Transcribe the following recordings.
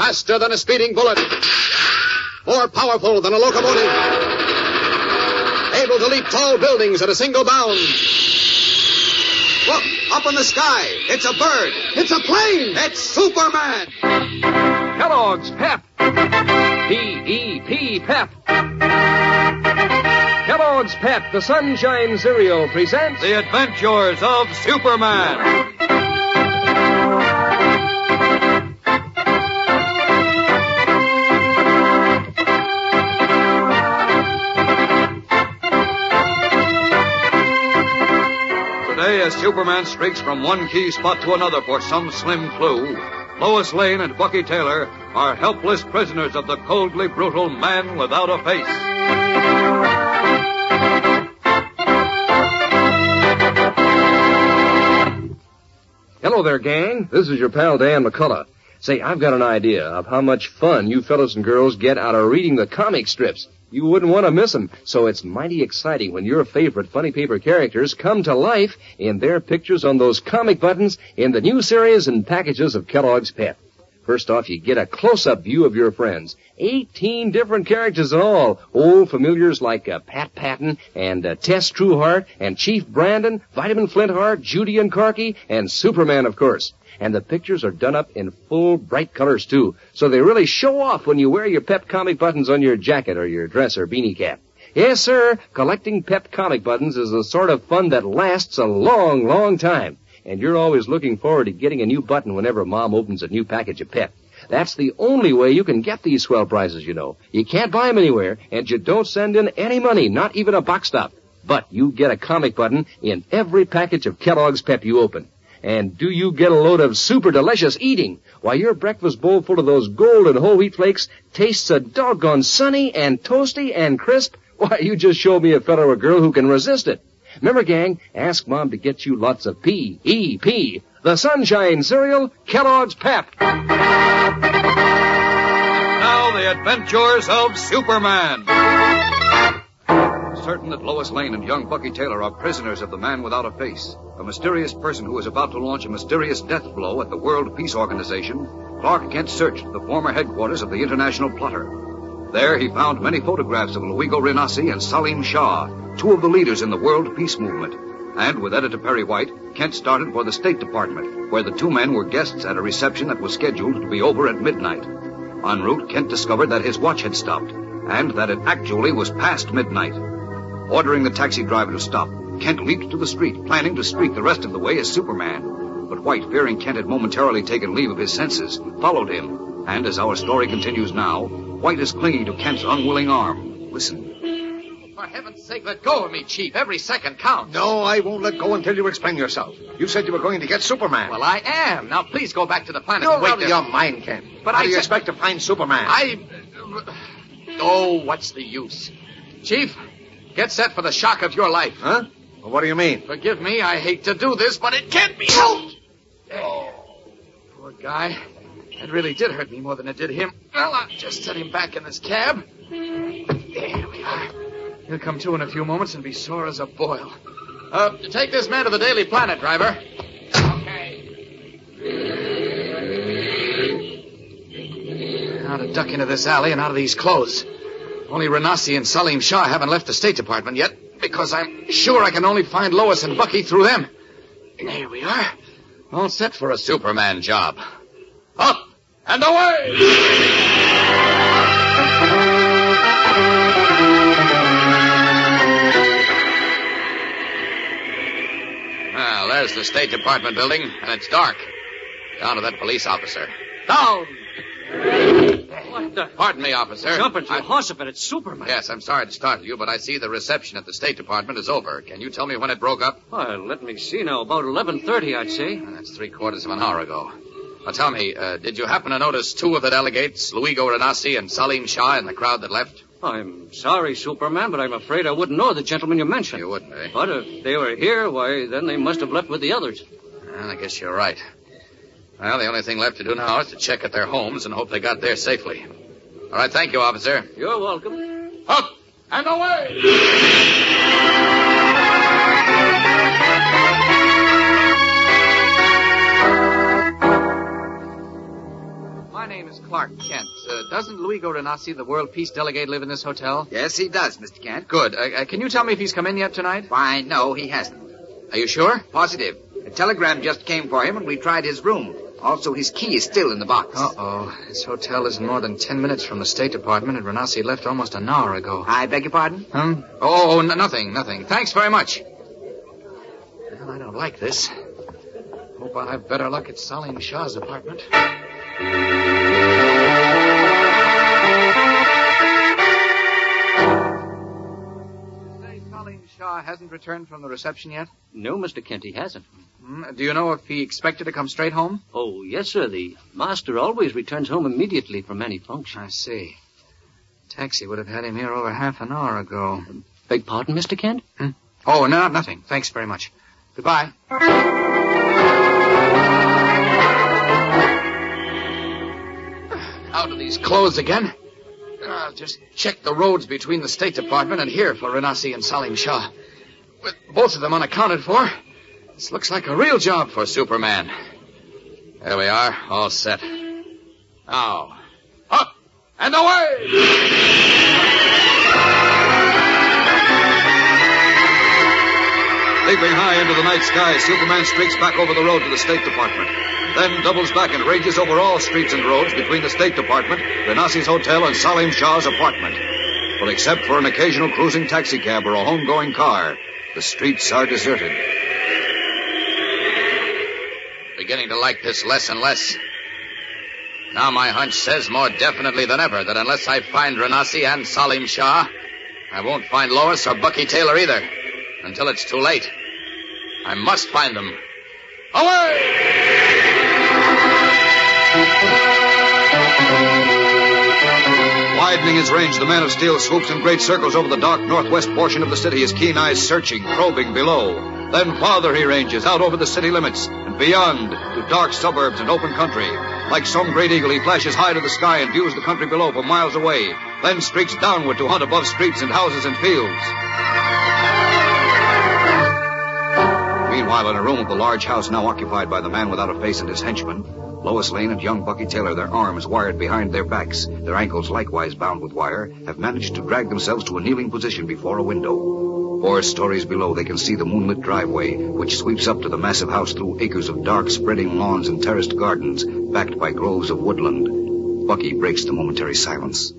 Faster than a speeding bullet. More powerful than a locomotive. Able to leap tall buildings at a single bound. Look, up in the sky. It's a bird. It's a plane. It's Superman. Kellogg's Pep. P-E-P, Pep. Kellogg's Pep, the Sunshine Cereal, presents The Adventures of Superman. Today, as Superman streaks from one key spot to another for some slim clue, Lois Lane and Bucky Taylor are helpless prisoners of the coldly brutal Man Without a Face. Hello there, gang. This is your pal Dan McCullough. Say, I've got an idea of how much fun you fellas and girls get out of reading the comic strips. You wouldn't want to miss them, so it's mighty exciting when your favorite funny paper characters come to life in their pictures on those comic buttons in the new series and packages of Kellogg's Pep. First off, you get a close-up view of your friends. 18 different characters in all. Old familiars like Pat Patton and Tess Trueheart and Chief Brandon, Vitamin Flintheart, Judy and Corky, and Superman, of course. And the pictures are done up in full, bright colors, too. So they really show off when you wear your Pep comic buttons on your jacket or your dress or beanie cap. Yes, sir, collecting Pep comic buttons is the sort of fun that lasts a long, long time. And you're always looking forward to getting a new button whenever Mom opens a new package of Pep. That's the only way you can get these swell prizes, you know. You can't buy them anywhere, and you don't send in any money, not even a box stop. But you get a comic button in every package of Kellogg's Pep you open. And do you get a load of super delicious eating? Why, your breakfast bowl full of those golden whole wheat flakes tastes so doggone sunny and toasty and crisp. Why, you just showed me a fellow or girl who can resist it. Remember, gang, ask Mom to get you lots of P-E-P, the Sunshine Cereal, Kellogg's Pep. Now, the Adventures of Superman. Certain that Lois Lane and young Bucky Taylor are prisoners of the Man Without a Face, a mysterious person who is about to launch a mysterious death blow at the World Peace Organization, Clark Kent searched the former headquarters of the International Plotter. There he found many photographs of Luigi Renassi and Salim Shah, two of the leaders in the World Peace Movement. And with Editor Perry White, Kent started for the State Department, where the two men were guests at a reception that was scheduled to be over at midnight. En route, Kent discovered that his watch had stopped, and that it actually was past midnight. Ordering the taxi driver to stop, Kent leaped to the street, planning to streak the rest of the way as Superman. But White, fearing Kent had momentarily taken leave of his senses, followed him. And as our story continues now, White is clinging to Kent's unwilling arm. Listen. For heaven's sake, let go of me, Chief. Every second counts. No, I won't let go until you explain yourself. You said you were going to get Superman. Well, I am. Now, please go back to the planet You're and wait out of your mind, Kent. But How do you expect to find Superman? Oh, what's the use? Chief, get set for the shock of your life. Huh? Well, what do you mean? Forgive me, I hate to do this, but it can't be helped. Oh. Poor guy. It really did hurt me more than it did him. Well, I'll just set him back in this cab. There we are. He'll come to in a few moments and be sore as a boil. Take this man to the Daily Planet, driver. Okay. Now to duck into this alley and out of these clothes. Only Renassi and Salim Shah haven't left the State Department yet, because I'm sure I can only find Lois and Bucky through them. There we are. All set for a Superman job. Up and away! Well, there's the State Department building, and it's dark. Down to that police officer. Down! What the? Pardon me, officer. Jumping to Jehoshaphat, it's Superman. Yes, I'm sorry to startle you, but I see the reception at the State Department is over. Can you tell me when it broke up? Well, let me see now. About 11:30, I'd say. That's 3/4 of an hour ago. Now, tell me, did you happen to notice two of the delegates, Luigi Renassi and Salim Shah, in the crowd that left? I'm sorry, Superman, but I'm afraid I wouldn't know the gentleman you mentioned. You wouldn't, eh? But if they were here, why, then they must have left with the others. Well, I guess you're right. Well, the only thing left to do now is to check at their homes and hope they got there safely. All right, thank you, officer. You're welcome. Up and away! My name is is Clark Kent. Doesn't Luigo Renassi, the World Peace Delegate, live in this hotel? Yes, he does, Mr. Kent. Good. Can you tell me if he's come in yet tonight? Why, no, he hasn't. Are you sure? Positive. A telegram just came for him, and we tried his room. Also, his key is still in the box. Uh-oh. This hotel isn't more than 10 minutes from the State Department, and Renassi left almost an hour ago. I beg your pardon? Nothing. Thanks very much. Well, I don't like this. Hope I'll have better luck at Salim Shah's apartment. Say Salim Shah hasn't returned from the reception yet? No, Mr. Kent, he hasn't. Do you know if he expected to come straight home? Oh, yes, sir. The master always returns home immediately from any function. I see. Taxi would have had him here over half an hour ago. Beg pardon, Mr. Kent? Oh, no, nothing. Thanks very much. Goodbye. Out of these clothes again. I'll just check the roads between the State Department and here for Renassi and Salim Shah. With both of them unaccounted for, this looks like a real job for Superman. There we are, all set. Now, up and away! Leaping high into the night sky, Superman streaks back over the road to the State Department. Then doubles back and rages over all streets and roads between the State Department, Renassi's hotel, and Salim Shah's apartment. But except for an occasional cruising taxicab or a home-going car, the streets are deserted. Beginning to like this less and less. Now my hunch says more definitely than ever that unless I find Renassi and Salim Shah, I won't find Lois or Bucky Taylor either. Until it's too late. I must find them. Away! Widening his range, the Man of Steel swoops in great circles over the dark northwest portion of the city, his keen eyes searching, probing below. Then farther he ranges, out over the city limits, and beyond, to dark suburbs and open country. Like some great eagle, he flashes high to the sky and views the country below for miles away, then streaks downward to hunt above streets and houses and fields. Meanwhile, in a room of the large house now occupied by the Man Without a Face and his henchmen, Lois Lane and young Bucky Taylor, their arms wired behind their backs, their ankles likewise bound with wire, have managed to drag themselves to a kneeling position before a window. 4 stories below, they can see the moonlit driveway, which sweeps up to the massive house through acres of dark, spreading lawns and terraced gardens, backed by groves of woodland. Bucky breaks the momentary silence.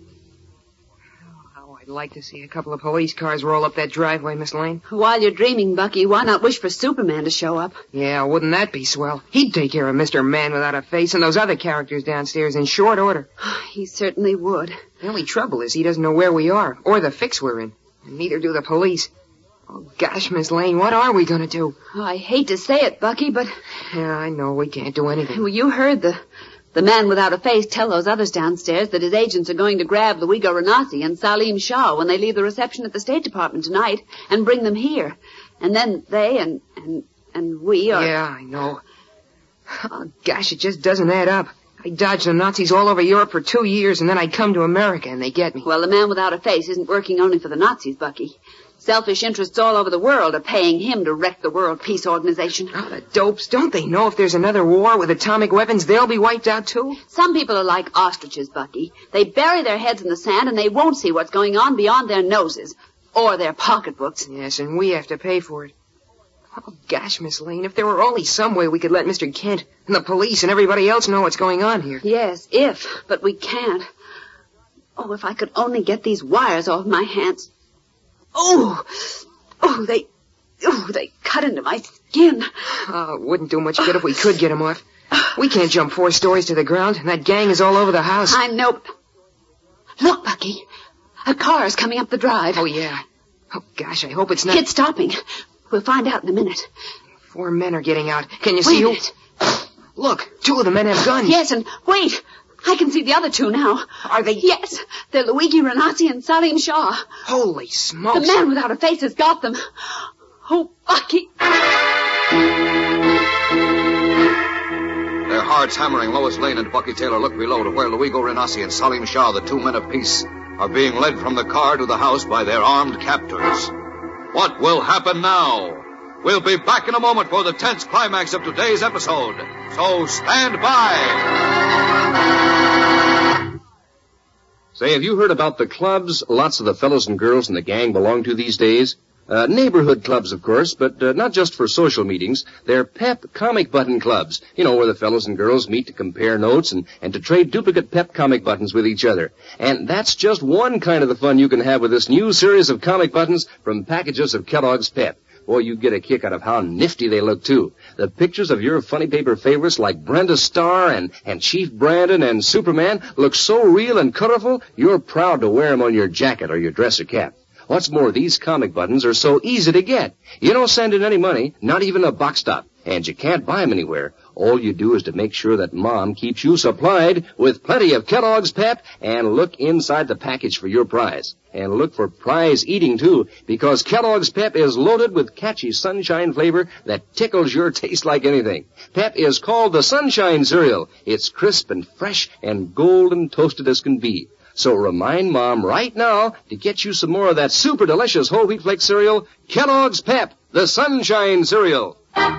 I'd like to see a couple of police cars roll up that driveway, Miss Lane. While you're dreaming, Bucky, why not wish for Superman to show up? Yeah, wouldn't that be swell? He'd take care of Mr. Man Without a Face and those other characters downstairs in short order. He certainly would. The only trouble is he doesn't know where we are, or the fix we're in. And neither do the police. Oh, gosh, Miss Lane, what are we going to do? Oh, I hate to say it, Bucky, but... Yeah, I know, we can't do anything. Well, you heard the Man Without a Face tell those others downstairs that his agents are going to grab Luigo Renassi and Salim Shah when they leave the reception at the State Department tonight and bring them here. And then they and we are... Yeah, I know. Oh, gosh, it just doesn't add up. I dodged the Nazis all over Europe for 2 years, and then I come to America, and they get me. Well, the Man Without a Face isn't working only for the Nazis, Bucky. Selfish interests all over the world are paying him to wreck the World Peace Organization. Oh, the dopes. Don't they know if there's another war with atomic weapons, they'll be wiped out, too? Some people are like ostriches, Bucky. They bury their heads in the sand, and they won't see what's going on beyond their noses. Or their pocketbooks. Yes, and we have to pay for it. Oh, gosh, Miss Lane, if there were only some way we could let Mr. Kent and the police and everybody else know what's going on here. Yes, but we can't. Oh, if I could only get these wires off my hands. They cut into my skin. Oh, it wouldn't do much good if we could get them off. We can't jump 4 stories to the ground, and that gang is all over the house. I know. Look, Bucky. A car is coming up the drive. Oh, yeah. Oh, gosh, I hope it's not... It's stopping. We'll find out in a minute. 4 men are getting out. Can you see who... Wait a minute. Look, 2 of the men have guns. Yes, and wait. I can see the other 2 now. Are they? Yes. They're Luigi Renassi and Salim Shah. Holy smokes. The Man Without a Face has got them. Oh, Bucky. Their hearts hammering, Lois Lane and Bucky Taylor look below to where Luigo Renassi and Salim Shah, the 2 men of peace, are being led from the car to the house by their armed captors. What will happen now? We'll be back in a moment for the tense climax of today's episode. So stand by. Say, have you heard about the clubs lots of the fellows and girls in the gang belong to these days? Neighborhood clubs, of course, but not just for social meetings. They're pep comic button clubs, where the fellows and girls meet to compare notes and to trade duplicate pep comic buttons with each other. And that's just one kind of the fun you can have with this new series of comic buttons from packages of Kellogg's Pep. Boy, you get a kick out of how nifty they look, too. The pictures of your funny paper favorites like Brenda Starr and Chief Brandon and Superman look so real and colorful, you're proud to wear them on your jacket or your dress or cap. What's more, these comic buttons are so easy to get. You don't send in any money, not even a box stop, and you can't buy them anywhere. All you do is to make sure that Mom keeps you supplied with plenty of Kellogg's Pep and look inside the package for your prize. And look for prize eating, too, because Kellogg's Pep is loaded with catchy sunshine flavor that tickles your taste like anything. Pep is called the Sunshine Cereal. It's crisp and fresh and golden toasted as can be. So remind Mom right now to get you some more of that super delicious whole wheat flake cereal, Kellogg's Pep, the Sunshine Cereal.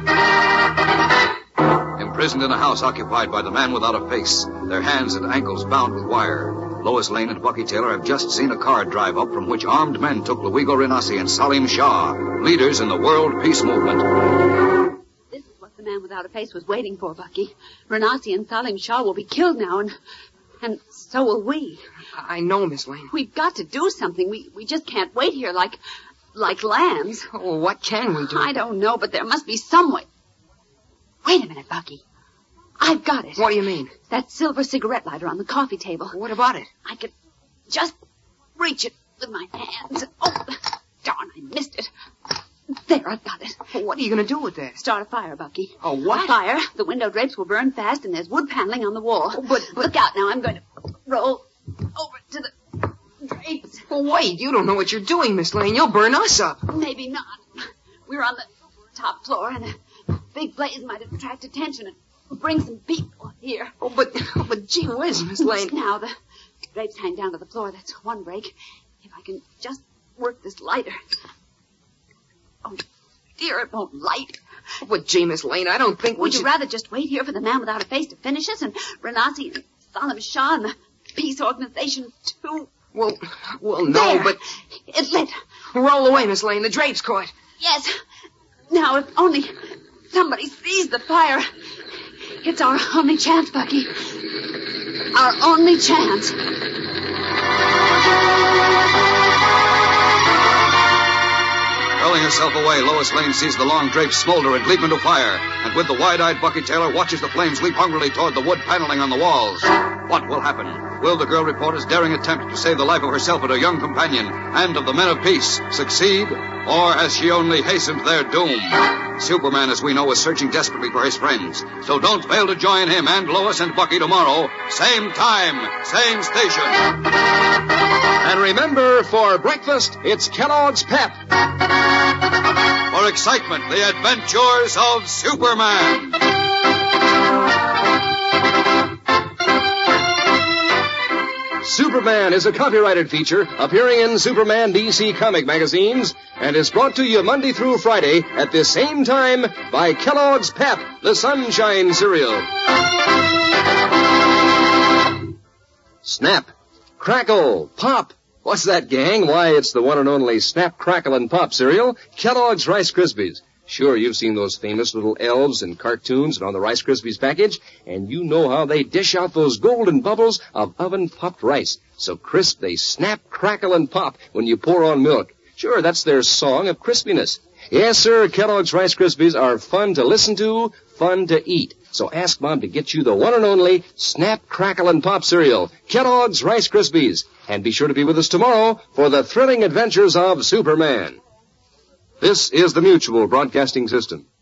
Imprisoned in a house occupied by the man without a face, their hands and ankles bound with wire, Lois Lane and Bucky Taylor have just seen a car drive up from which armed men took Luigo Renassi and Salim Shah, leaders in the world peace movement. This is what the man without a face was waiting for, Bucky. Renassi and Salim Shah will be killed now, and so will we. I know, Miss Lane. We've got to do something. We just can't wait here like lambs. Oh, what can we do? I don't know, but there must be some way. Wait a minute, Bucky. I've got it. What do you mean? That silver cigarette lighter on the coffee table. What about it? I could just reach it with my hands. Oh, darn, I missed it. There, I've got it. Well, what are you going to do with that? Start a fire, Bucky. A what? A fire. The window drapes will burn fast, and there's wood paneling on the wall. Oh, but Look out now. I'm going to roll over to the drapes. Well, wait. You don't know what you're doing, Miss Lane. You'll burn us up. Maybe not. We're on the top floor, and a big blaze might attract attention and bring some people here. Oh, but gee whiz, Miss Lane. Now, the drapes hang down to the floor. That's one break. If I can just work this lighter. Oh, dear, it won't light. But gee, Miss Lane, I don't think Would you rather just wait here for the man without a face to finish us, and Renassi and Salim Shah and the peace organization, too? Well, no, There. but... It lit. Roll away, Miss Lane. The drape's caught. Yes. Now, if only somebody sees the fire. It's our only chance, Bucky. Our only chance. Hurling herself away, Lois Lane sees the long drapes smolder and leap into fire, and with the wide-eyed Bucky Taylor watches the flames leap hungrily toward the wood paneling on the walls. What will happen? Will the girl reporter's daring attempt to save the life of herself and her young companion and of the men of peace succeed, or has she only hastened their doom? Superman, as we know, is searching desperately for his friends, so don't fail to join him and Lois and Bucky tomorrow, same time, same station. And remember, for breakfast, it's Kellogg's Pep. For excitement, the adventures of Superman. Superman is a copyrighted feature appearing in Superman DC comic magazines and is brought to you Monday through Friday at this same time by Kellogg's Pep, the Sunshine Cereal. Snap, crackle, pop. What's that, gang? Why, it's the one and only Snap, Crackle, and Pop cereal, Kellogg's Rice Krispies. Sure, you've seen those famous little elves in cartoons and on the Rice Krispies package, and you know how they dish out those golden bubbles of oven-popped rice. So crisp they snap, crackle, and pop when you pour on milk. Sure, that's their song of crispiness. Yes, sir, Kellogg's Rice Krispies are fun to listen to, fun to eat. So ask Mom to get you the one and only Snap, Crackle, and Pop cereal, Kellogg's Rice Krispies. And be sure to be with us tomorrow for the thrilling adventures of Superman. This is the Mutual Broadcasting System.